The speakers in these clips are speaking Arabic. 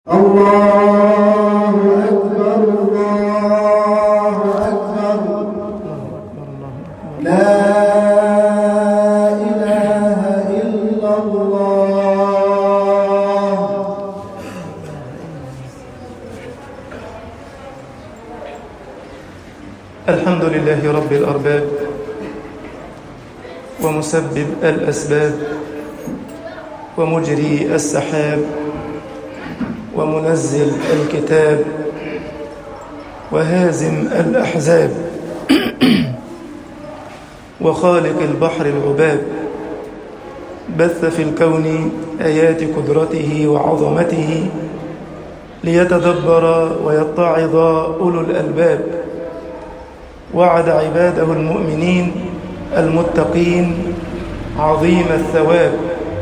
الله أكبر الله أكبر لا إله إلا الله. الحمد لله رب الأرباب ومسبب الأسباب ومجري السحاب ومنزل الكتاب وهازم الأحزاب وخالق البحر العباب، بث في الكون آيات قدرته وعظمته ليتدبر ويتعظ أولو الألباب. وعد عباده المؤمنين المتقين عظيم الثواب،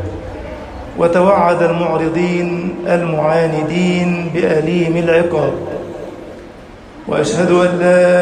وتوعد المعرضين المعاندين بأليم العقاب. وأشهد أن لا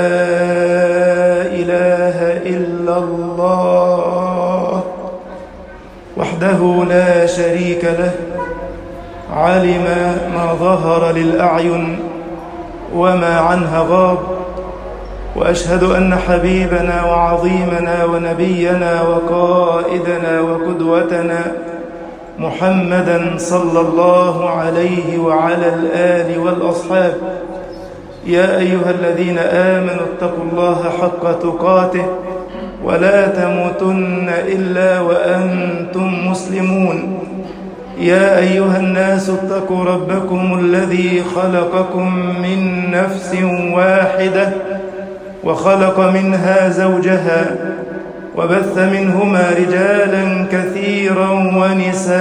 إله إلا الله وحده لا شريك له، علم ما ظهر للأعين وما عنها غاب. وأشهد أن حبيبنا وعظيمنا ونبينا وقائدنا وقدوتنا محمدًا صلى الله عليه وعلى الآل والأصحاب. يا أيها الذين آمنوا اتقوا الله حق تقاته ولا تموتن إلا وأنتم مسلمون. يا أيها الناس اتقوا ربكم الذي خلقكم من نفس واحدة وخلق منها زوجها وبث منهما رجالا كثيرا ونساء،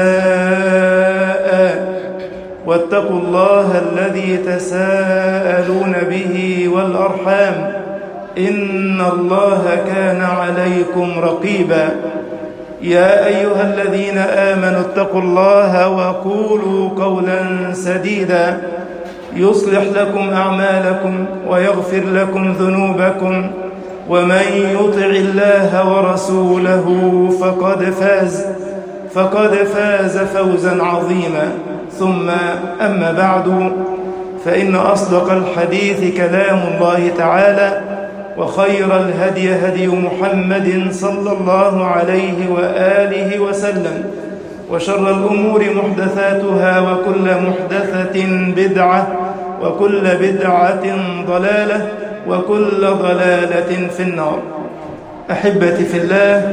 واتقوا الله الذي تساءلون به والأرحام، إن الله كان عليكم رقيبا. يا أيها الذين آمنوا اتقوا الله وقولوا قولا سديدا يصلح لكم أعمالكم ويغفر لكم ذنوبكم، ومن يطع الله ورسوله فقد فاز فوزا عظيما. ثم أما بعد، فإن أصدق الحديث كلام الله تعالى، وخير الهدي هدي محمد صلى الله عليه وآله وسلم، وشر الأمور محدثاتها، وكل محدثة بدعة، وكل بدعة ضلالة، وكل ضلالة في النار. أحبتي في الله،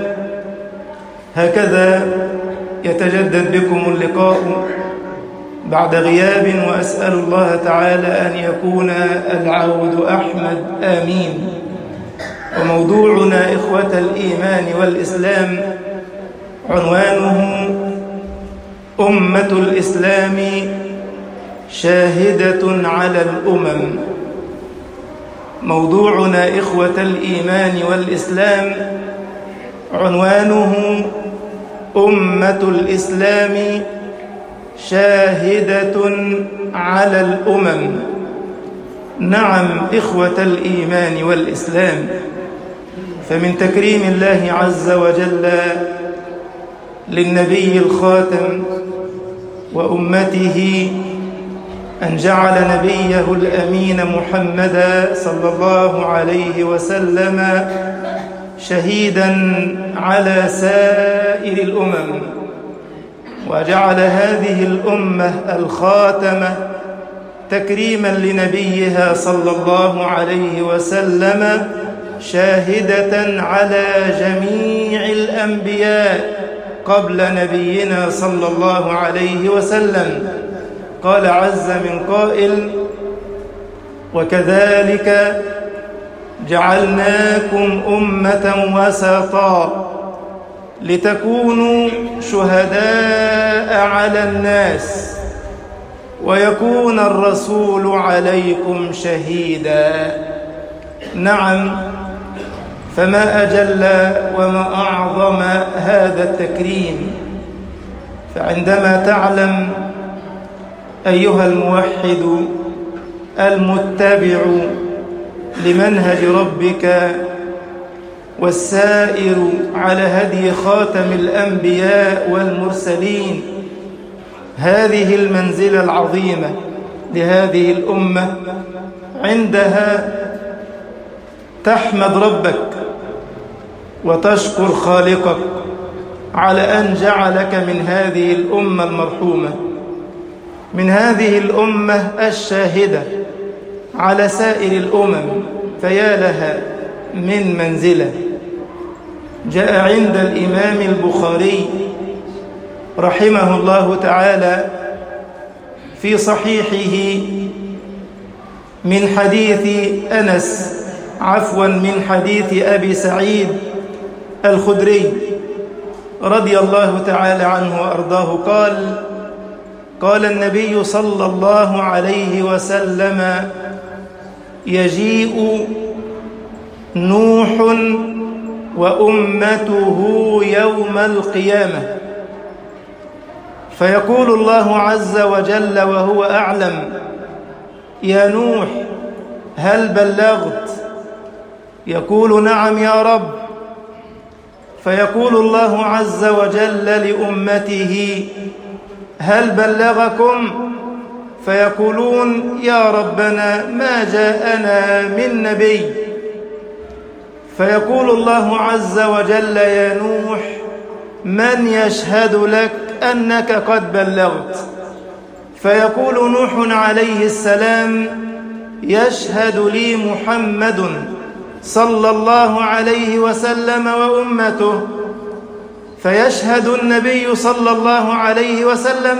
هكذا يتجدد بكم اللقاء بعد غياب، وأسأل الله تعالى أن يكون العود أحمد، آمين. وموضوعنا إخوة الإيمان والإسلام عنوانه أمة الإسلام شاهدة على الأمم. موضوعنا إخوة الإيمان والإسلام عنوانه أمة الإسلام شاهدة على الأمم. نعم إخوة الإيمان والإسلام، فمن تكريم الله عز وجل للنبي الخاتم وأمته أن جعل نبيه الأمين محمدا صلى الله عليه وسلم شهيدا على سائر الأمم، وجعل هذه الأمة الخاتمة تكريما لنبيها صلى الله عليه وسلم شاهدة على جميع الأنبياء قبل نبينا صلى الله عليه وسلم. قال عز من قائل: وكذلك جعلناكم أمة وسطا لتكونوا شهداء على الناس ويكون الرسول عليكم شهيدا. نعم، فما أجل وما أعظم هذا التكريم. فعندما تعلم أيها الموحد المتبع لمنهج ربك والسائر على هدي خاتم الأنبياء والمرسلين هذه المنزلة العظيمة لهذه الأمة عندها تحمد ربك وتشكر خالقك على أن جعلك من هذه الأمة المرحومة، من هذه الأمة الشاهدة على سائر الأمم، فيا لها من منزلة. جاء عند الإمام البخاري رحمه الله تعالى في صحيحه من حديث من حديث أبي سعيد الخدري رضي الله تعالى عنه وأرضاه قال النبي صلى الله عليه وسلم: يجيء نوح وأمته يوم القيامة فيقول الله عز وجل وهو أعلم: يا نوح هل بلغت؟ يقول: نعم يا رب. فيقول الله عز وجل لأمته: هل بلغكم؟ فيقولون: يا ربنا ما جاءنا من نبي. فيقول الله عز وجل: يا نوح من يشهد لك أنك قد بلغت؟ فيقول نوح عليه السلام: يشهد لي محمد صلى الله عليه وسلم وأمته. فيشهد النبي صلى الله عليه وسلم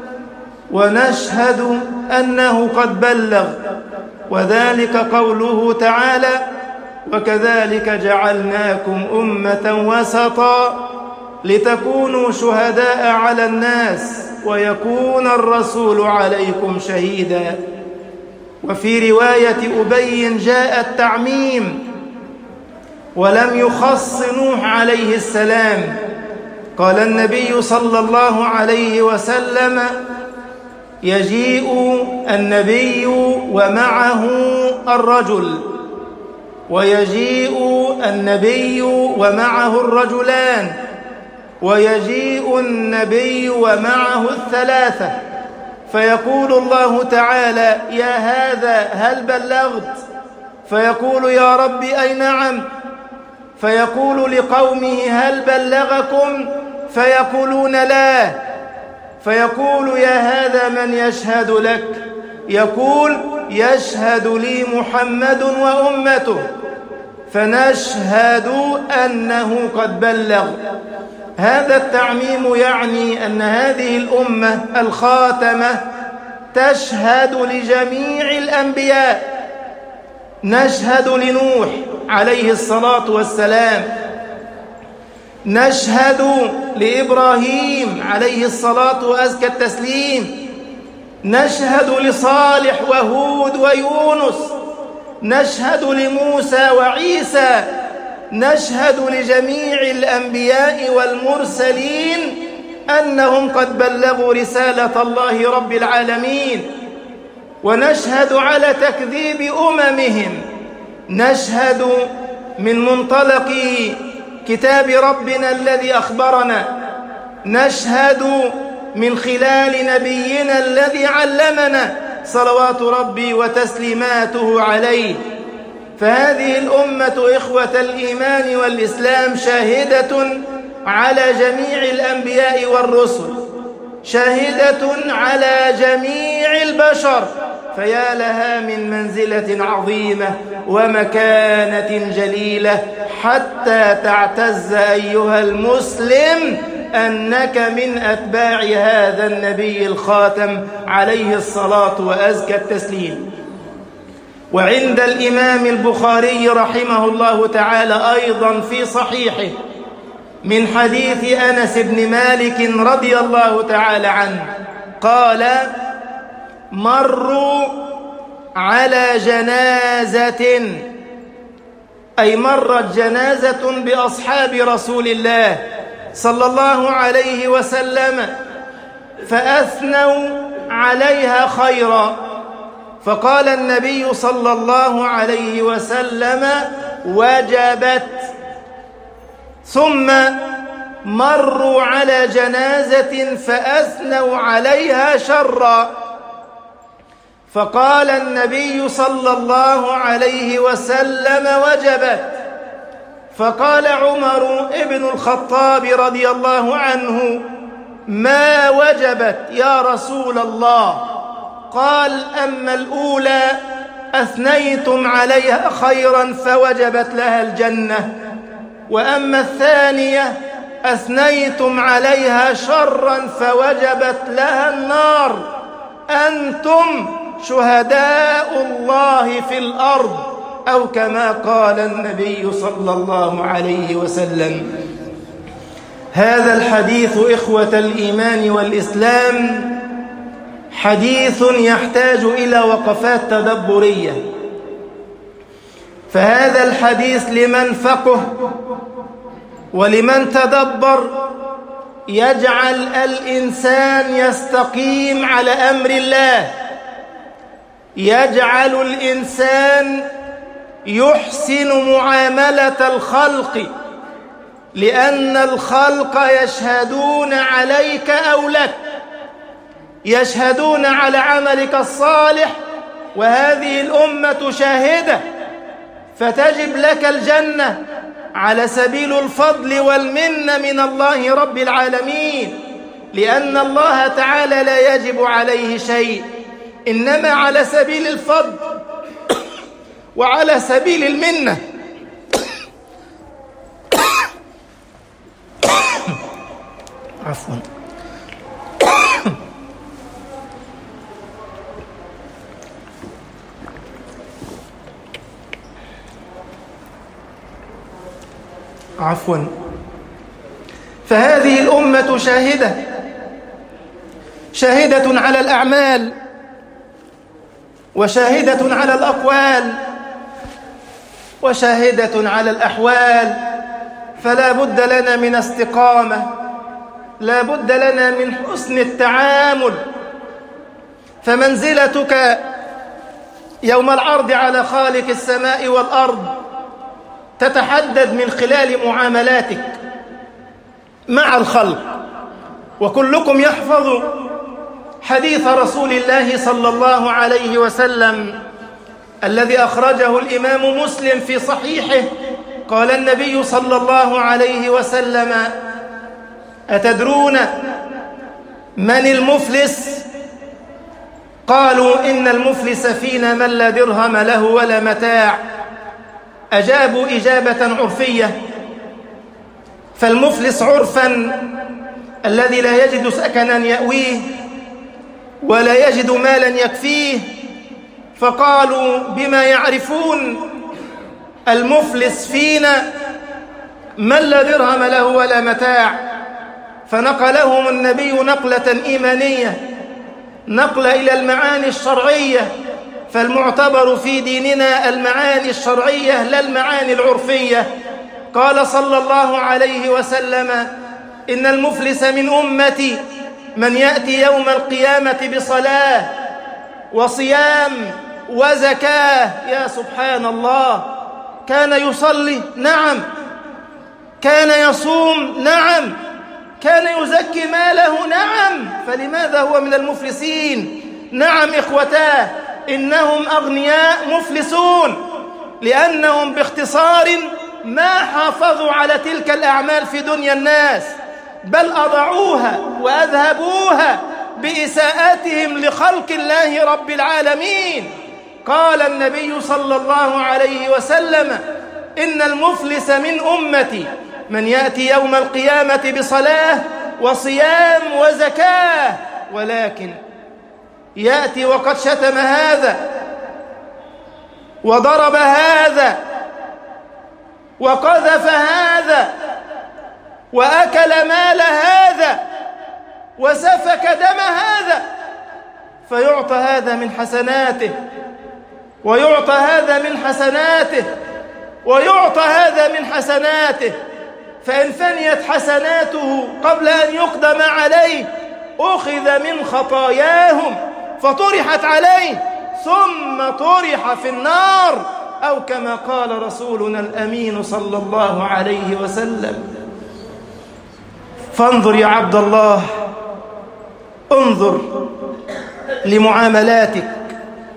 ونشهد أنه قد بلغ، وذلك قوله تعالى: وكذلك جعلناكم أمة وسطا لتكونوا شهداء على الناس ويكون الرسول عليكم شهيدا. وفي رواية أبي جاء التعميم ولم يخص نوح عليه السلام. قال النبي صلى الله عليه وسلم: يجيء النبي ومعه الرجل، ويجيء النبي ومعه الرجلان، ويجيء النبي ومعه الثلاثة. فيقول الله تعالى: يا هذا هل بلغت؟ فيقول: يا رب أي نعم. فيقول لقومه: هل بلغكم؟ فيقولون: لا. فيقول: يا هذا من يشهد لك؟ يقول: يشهد لي محمد وأمته. فنشهد أنه قد بلغ. هذا التعميم يعني أن هذه الأمة الخاتمة تشهد لجميع الأنبياء. نشهد لنوح عليه الصلاة والسلام، نشهد لإبراهيم عليه الصلاة وأزكى التسليم، نشهد لصالح وهود ويونس، نشهد لموسى وعيسى، نشهد لجميع الأنبياء والمرسلين أنهم قد بلغوا رسالة الله رب العالمين. ونشهد على تكذيب أممهم، نشهد من منطلق كتاب ربنا الذي أخبرنا، نشهد من خلال نبينا الذي علمنا صلوات ربي وتسليماته عليه. فهذه الأمة إخوة الإيمان والإسلام شاهدة على جميع الأنبياء والرسل، شاهدة على جميع البشر، فيا لها من منزلة عظيمة ومكانة جليلة، حتى تعتز أيها المسلم أنك من أتباع هذا النبي الخاتم عليه الصلاة وأزكى التسليم. وعند الإمام البخاري رحمه الله تعالى أيضا في صحيحه من حديث أنس بن مالك رضي الله تعالى عنه قال: مروا على جنازة، أي مرت جنازة بأصحاب رسول الله صلى الله عليه وسلم فأثنوا عليها خيرا، فقال النبي صلى الله عليه وسلم: وجبت. ثم مروا على جنازة فأثنوا عليها شرا، فقال النبي صلى الله عليه وسلم: وجبت. فقال عمر بن الخطاب رضي الله عنه: ما وجبت يا رسول الله؟ قال: أما الأولى أثنيتم عليها خيرا فوجبت لها الجنة، وأما الثانية أثنيتم عليها شرا فوجبت لها النار. أنتم شهداء الله في الأرض، أو كما قال النبي صلى الله عليه وسلم. هذا الحديث إخوة الإيمان والإسلام حديث يحتاج إلى وقفات تدبرية. فهذا الحديث لمن فقه ولمن تدبر يجعل الإنسان يستقيم على أمر الله، يجعل الإنسان يحسن معاملة الخلق، لأن الخلق يشهدون عليك أو لك، يشهدون على عملك الصالح، وهذه الأمة شاهدة، فتجب لك الجنة على سبيل الفضل والمنة من الله رب العالمين، لأن الله تعالى لا يجب عليه شيء، إنما على سبيل الفضل وعلى سبيل المنة. عفوا. فهذه الأمة شاهدة على الأعمال، وشاهدة على الأقوال، وشاهدة على الأحوال، فلا بد لنا من استقامة، لا بد لنا من حسن التعامل. فمنزلتك يوم العرض على خالق السماء والأرض تتحدد من خلال معاملاتك مع الخلق. وكلكم يحفظ حديث رسول الله صلى الله عليه وسلم الذي أخرجه الإمام مسلم في صحيحه. قال النبي صلى الله عليه وسلم: أتدرون من المفلس؟ قالوا: إن المفلس فينا من لا درهم له ولا متاع. أجابوا إجابة عرفية. فالمفلس عرفا الذي لا يجد سكنا يأويه ولا يجد مالا يكفيه. فقالوا: بما يعرفون المفلس فينا من لا درهم له ولا متاع؟ فنقلهم النبي نقلة إيمانية، نقل إلى المعاني الشرعية، فالمعتبر في ديننا المعاني الشرعية لا المعاني العرفية. قال صلى الله عليه وسلم: إن المفلس من أمتي من يأتي يوم القيامة بصلاة وصيام وزكاة. يا سبحان الله، كان يصلي؟ نعم. كان يصوم؟ نعم. كان يزكي ماله؟ نعم. فلماذا هو من المفلسين؟ نعم إخوتاه، إنهم أغنياء مفلسون، لأنهم باختصار ما حافظوا على تلك الأعمال في دنيا الناس، بل أضعوها وأذهبوها بإساءتهم لخلق الله رب العالمين. قال النبي صلى الله عليه وسلم: إن المفلس من أمتي من يأتي يوم القيامة بصلاة وصيام وزكاة، ولكن يأتي وقد شتم هذا وضرب هذا وقذف هذا وأكل مال هذا وسفك دم هذا، فيعطى هذا من حسناته ويعطى هذا من حسناته ويعطى هذا من حسناته، فإن فنيت حسناته قبل أن يقدم عليه أخذ من خطاياهم فطرحت عليه ثم طرح في النار، أو كما قال رسولنا الأمين صلى الله عليه وسلم. فانظر يا عبد الله، انظر لمعاملاتك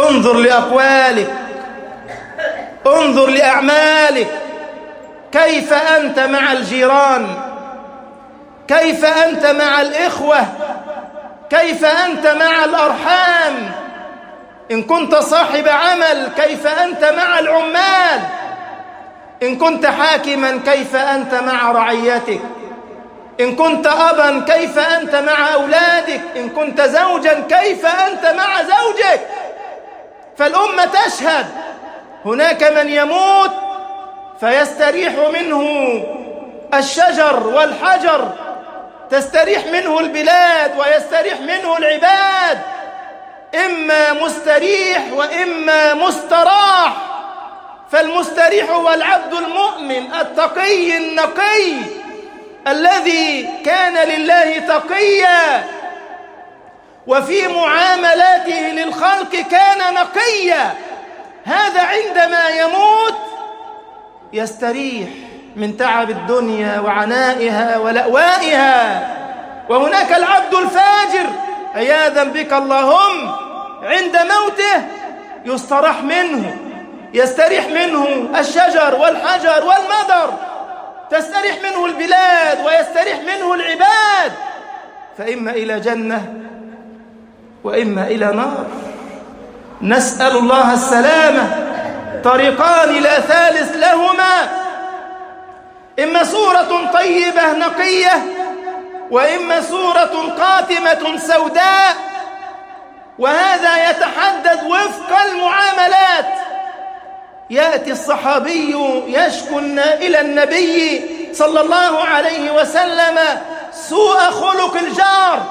انظر لأقوالك، انظر لأعمالك، كيف أنت مع الجيران، كيف أنت مع الإخوة، كيف أنت مع الأرحام، إن كنت صاحب عمل كيف أنت مع العمال، إن كنت حاكما كيف أنت مع رعيتك، إن كنت أبا كيف أنت مع أولادك، إن كنت زوجا كيف أنت مع زوجك. فالأمة تشهد هناك من يموت فيستريح منه الشجر والحجر، تستريح منه البلاد ويستريح منه العباد، إما مستريح وإما مستراح. فالمستريح هو العبد المؤمن التقي النقي الذي كان لله تقيا، وفي معاملاته للخلق كان نقيا. هذا عندما يموت يستريح من تعب الدنيا وعنائها ولأوائها. وهناك العبد الفاجر عياذا بك اللهم، عند موته يستراح منه، يستريح منه الشجر والحجر والمدر، تستريح منه البلاد ويستريح منه العباد، فإما إلى جنة وإما إلى نار. نسأل الله السلامة. طريقان لا ثالث لهما، إما صورة طيبة نقية وإما صورة قاتمة سوداء، وهذا يتحدد وفق المعاملات. يأتي الصحابي يشكو إلى النبي صلى الله عليه وسلم سوء خلق الجار،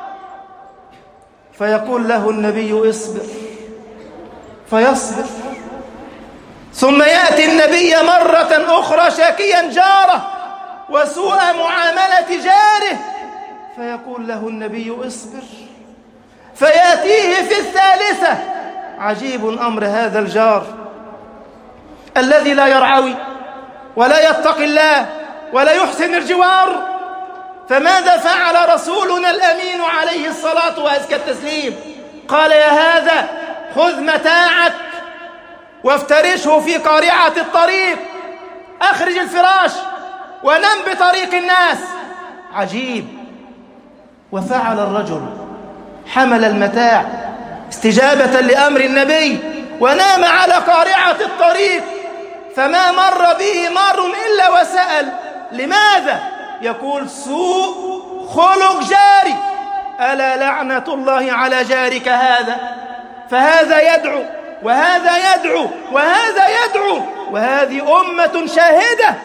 فيقول له النبي اصبر، فيصبر. ثم يأتي النبي مرة أخرى شاكيا جاره وسوء معاملة جاره، فيقول له النبي اصبر. فيأتيه في الثالثة. عجيب أمر هذا الجار الذي لا يرعوي ولا يتقي الله ولا يحسن الجوار. فماذا فعل رسولنا الأمين عليه الصلاة وأزكى التسليم؟ قال يا هذا خذ متاعك وافترشه في قارعة الطريق، أخرج الفراش ونم بطريق الناس. عجيب. وفعل الرجل، حمل المتاع استجابة لأمر النبي ونام على قارعة الطريق، فما مر به مار إلا وسأل لماذا؟ يقول سوء خلق جاري. ألا لعنة الله على جارك هذا. فهذا يدعو وهذا يدعو وهذا يدعو، وهذه أمة شاهدة.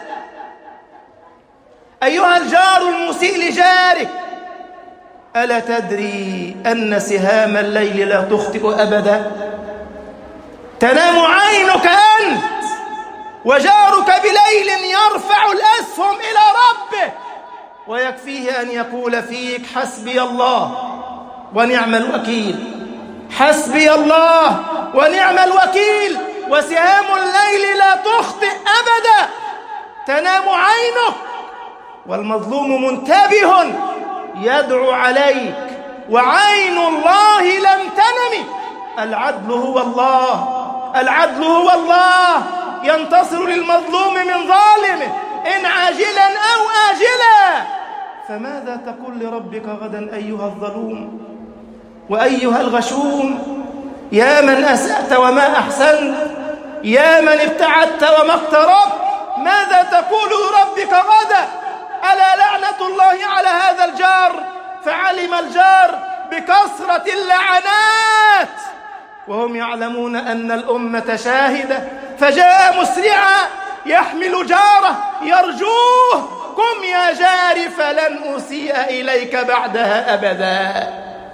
أيها الجار المسيء لجارك، ألا تدري أن سهام الليل لا تخطئ أبدا؟ تنام عينك أنت وجارك بليل يرفع الأسهم إلى ربه، ويكفيه أن يقول فيك حسبي الله ونعم الوكيل، حسبي الله ونعم الوكيل. وسهام الليل لا تخطئ أبدا. تنام عينك والمظلوم منتبه يدعو عليك، وعين الله لم تنم. العدل هو الله، العدل هو الله، ينتصر للمظلوم من ظالمه إن عاجلا أو آجلا. فماذا تقول لربك غدا أيها الظلوم وأيها الغشوم؟ يا من أسأت وما أحسنت، يا من ابتعدت وما اقتربت، ماذا تقول لربك غدا؟ ألا لعنة الله على هذا الجار. فعلم الجار بكثرة اللعنات وهم يعلمون أن الأمة شاهدة، فجاء مسرعا يحمل جاره يرجوه: قم يا جاري فلن أسيء إليك بعدها أبدا.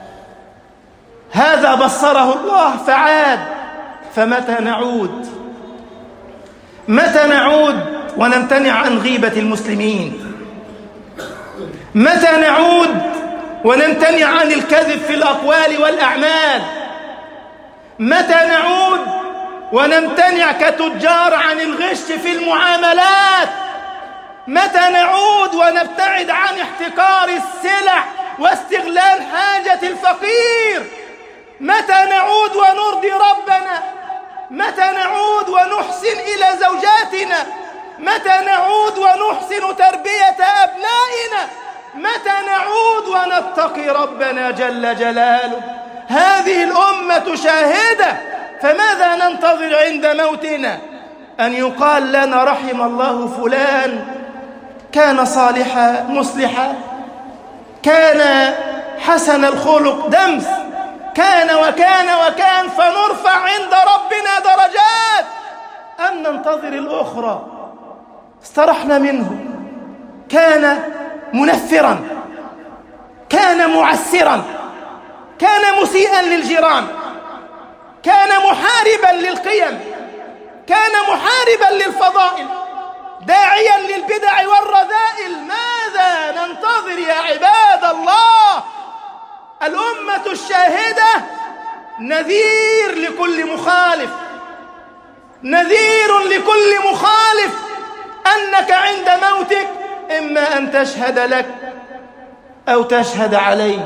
هذا بصره الله فعاد. فمتى نعود؟ متى نعود ونمتنع عن غيبة المسلمين؟ متى نعود ونمتنع عن الكذب في الأقوال والأعمال؟ متى نعود ونمتنع كتجار عن الغش في المعاملات؟ متى نعود ونبتعد عن احتكار السلع واستغلال حاجة الفقير؟ متى نعود ونرضي ربنا؟ متى نعود ونحسن إلى زوجاتنا؟ متى نعود ونحسن تربية أبنائنا؟ متى نعود ونتقي ربنا جل جلاله؟ هذه الأمة شاهدة، فماذا ننتظر عند موتنا؟ أن يقال لنا رحم الله فلان كان صالحا مصلحا، كان حسن الخلق دمث، كان وكان وكان، فنرفع عند ربنا درجات. أم ننتظر الأخرى؟ استرحنا منه، كان منفرا، كان معسرا، كان مسيئا للجيران، كان محاربا للقيم، كان محاربا للفضائل، داعيا للبدع والرذائل. ماذا ننتظر يا عباد الله؟ الأمة الشاهدة نذير لكل مخالف، نذير لكل مخالف أنك عند موتك إما أن تشهد لك أو تشهد عليك.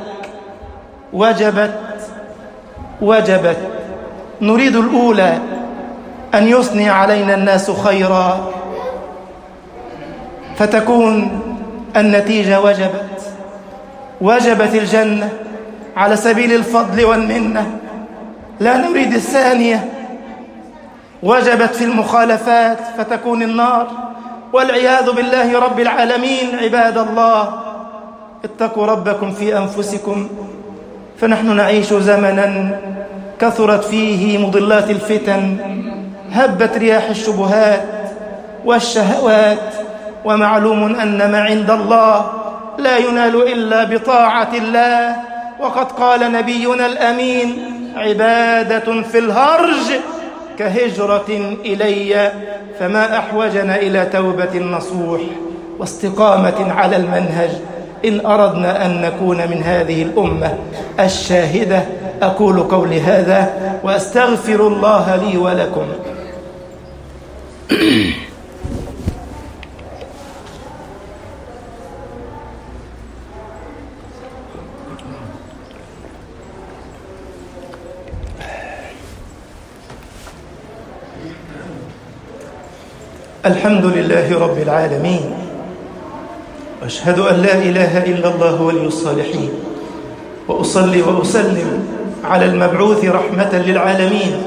وجبت. نريد الأولى أن يثني علينا الناس خيرا فتكون النتيجة وجبت الجنة على سبيل الفضل والمنة. لا نريد الثانية، وجبت في المخالفات فتكون النار والعياذ بالله رب العالمين. عباد الله، اتقوا ربكم في أنفسكم، فنحن نعيش زمنا كثرت فيه مضلات الفتن، هبت رياح الشبهات والشهوات، ومعلوم أن ما عند الله لا ينال إلا بطاعة الله. وقد قال نبينا الأمين: عبادة في الهرج كهجرة إلي، فما أحوجنا إلى توبة نصوح واستقامة على المنهج إن أردنا أن نكون من هذه الأمة الشاهدة. أقول قولي هذا وأستغفر الله لي ولكم. الحمد لله رب العالمين، وأشهد أن لا إله إلا الله ولي الصالحين، وأصلي وأسلم على المبعوث رحمة للعالمين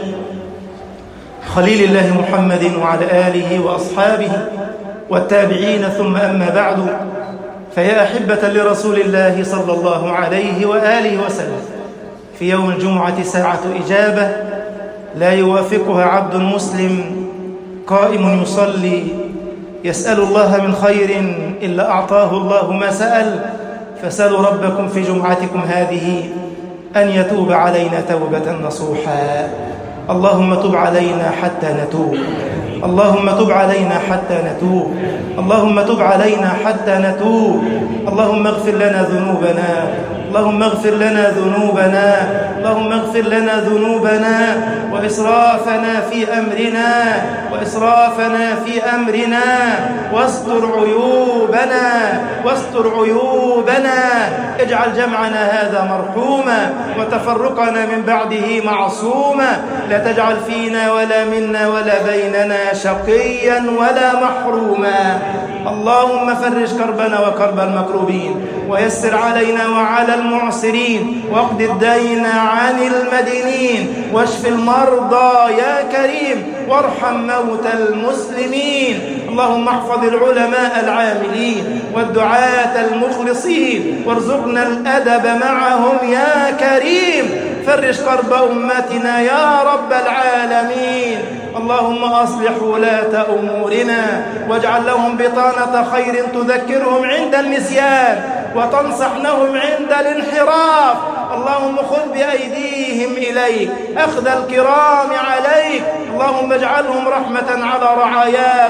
خليل الله محمد وعلى آله وأصحابه والتابعين، ثم أما بعد، فيا أحبة لرسول الله صلى الله عليه وآله وسلم، في يوم الجمعة ساعة إجابة لا يوافقها عبد مسلم قائم يصلي يسأل الله من خير إلا أعطاه الله ما سأل. فسألوا ربكم في جمعتكم هذه أن يتوب علينا توبة نصوحا. اللهم تب علينا حتى نتوب، اللهم تب علينا حتى نتوب، اللهم تب علينا حتى نتوب. اللهم اغفر لنا ذنوبنا، اللهم اغفر لنا ذنوبنا، اللهم اغفر لنا ذنوبنا وإسرافنا في أمرنا، وإسرافنا في أمرنا، واستر عيوبنا، واستر عيوبنا. اجعل جمعنا هذا مرحوما وتفرقنا من بعده معصوما. لا تجعل فينا ولا منا ولا بيننا شقيا ولا محروما. اللهم فرج كربنا وكرب المكروبين، ويسر علينا وعلى المعسرين، واقض الدين عن المدينين، واشف المرضى يا كريم، وارحم موتى المسلمين. اللهم احفظ العلماء العاملين والدعاة المخلصين، وارزقنا الأدب معهم يا كريم. فرج كرب أمتنا يا رب العالمين. اللهم أصلح ولاة أمورنا، واجعل لهم بطانة خير تذكرهم عند النسيان وتنصحنهم عند الانحراف. اللهم خذ بأيديهم إليك أخذ الكرام عليك. اللهم اجعلهم رحمة على رعاياهم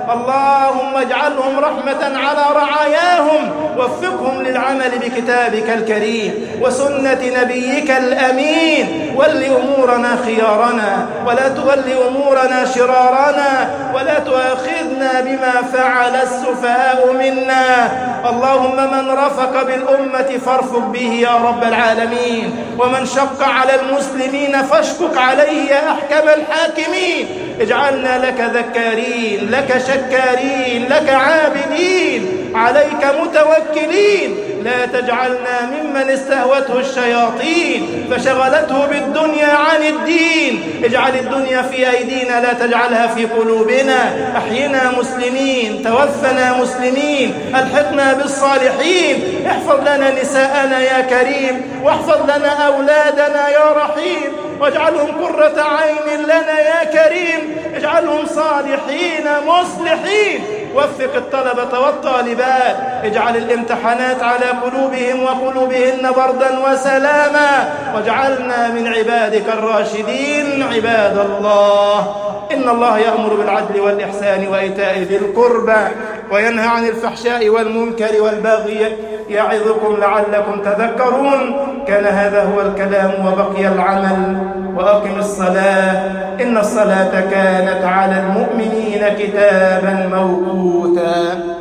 اللهم اجعلهم رحمة على رعاياهم، وفقهم للعمل بكتابك الكريم وسنة نبيك الأمين. ول أمورنا خيارنا ولا تول أمورنا شرارنا، ولا تؤاخذنا بما فعل السفهاء منا. اللهم من رفق بالأمة فارفق به يا رب العالمين، ومن شق على المسلمين فاشكك عليه يا أحكم الحاكمين. اجعلنا لك ذكارين، لك شكارين، لك عابدين، عليك متوكلين. لا تجعلنا ممن استهوته الشياطين فشغلته بالدنيا عن الدين. اجعل الدنيا في أيدينا لا تجعلها في قلوبنا. أحينا مسلمين، توفنا مسلمين، ألحقنا بالصالحين. احفظ لنا نساءنا يا كريم، واحفظ لنا أولادنا يا رحيم، واجعلهم قرة عين لنا يا كريم. اجعلهم صالحين مصلحين. وفق الطلبة والطالبات، اجعل الامتحانات على قلوبهم وقلوبهن بردا وسلاما، واجعلنا من عبادك الراشدين. عباد الله، إن الله يأمر بالعدل والإحسان وإيتاء ذي القربى وينهى عن الفحشاء والمنكر والبغي يعظكم لعلكم تذكرون. كان هذا هو الكلام وبقي العمل. وأقم الصلاة إن الصلاة كانت على المؤمنين كتابا موقوتا.